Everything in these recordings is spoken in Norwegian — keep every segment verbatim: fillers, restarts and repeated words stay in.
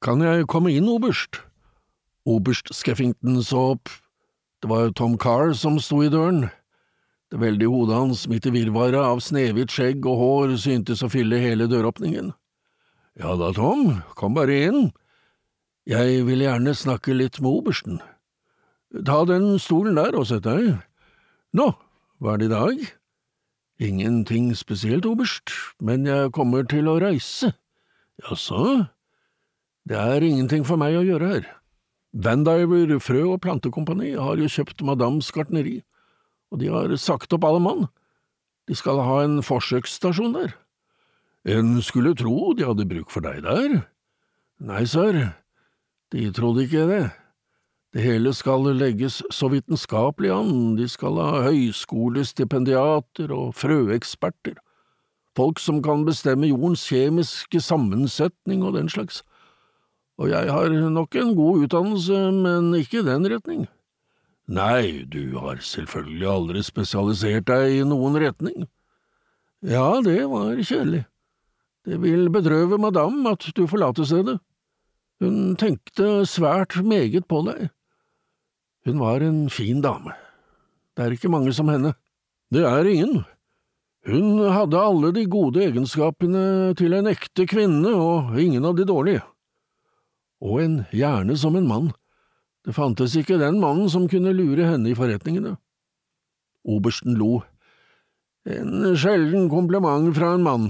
Kan jeg komme inn, oberst? Oberst Skeffington så opp. Det var Tom Carr som sto i døren. Det veldige hodet hans midt i virvaret av snehvitt skjegg og hår syntes å fylle hele døråpningen. Ja da, Tom, kom bare inn. Jeg vil gjerne snakke litt med obersten. Ta den stolen der og sett deg. Nå, hva er det i dag? Ingenting spesielt, oberst, men jeg kommer til å reise. Jaså? Det er ingenting for meg å gjøre her. Vandiver Frø- og Plantekompani har jo kjøpt Madams gartneri, og de har sagt opp alle mann. De skal ha en forsøksstasjon der. En skulle tro de hadde bruk for deg der. Nei, sir, de trodde ikke det. Det hele skal legges så vitenskapelig an, de skal ha høyskolestipendiater og frøeksperter, folk som kan bestemme jordens kjemiske sammensetning og den slags. Og jeg har nok en god utdannelse, men ikke i den retning. Nei, du har selvfølgelig aldri spesialisert deg i noen retning. Ja, det var kjedelig. Det vil bedrøve madame at du forlater stedet. Hun tenkte svært meget på deg. Hun var en fin dame. Det er ikke mange som henne. Det er ingen. Hun hadde alle de gode egenskapene til en ekte kvinne, og ingen av de dårlige. Og en gjerne som en mann. Det fantes ikke den mannen som kunne lure henne i forretningene. Obersten lo. En sjelden kompliment fra en mann.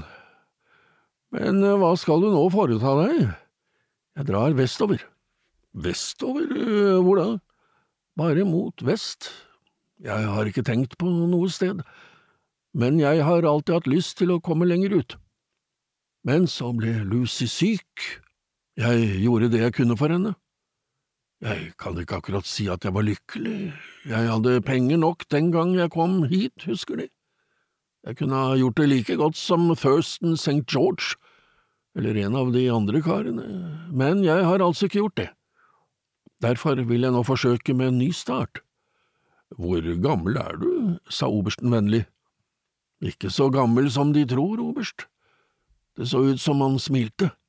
Men hva skal du nå foreta deg? Jeg drar vestover. Vestover? Hvor da? Bare mot vest. Jeg har ikke tenkt på noe sted, men jeg har alltid hatt lyst til å komme lenger ut. Men så ble Lucy syk. Jeg gjorde det jeg kunne for henne. Jeg kan ikke akkurat si at jeg var lykkelig. Jeg hadde penger nok den gang jeg kom hit, husker de? Jeg kunne ha gjort det like godt som Thurston Saint George, eller en av de andre karene, men jeg har altså ikke gjort det. Derfor vil jeg nå forsøke med en ny start. Hvor gammel er du? Sa obersten vennlig. Ikke så gammel som de tror, oberst. Det så ut som han smilte.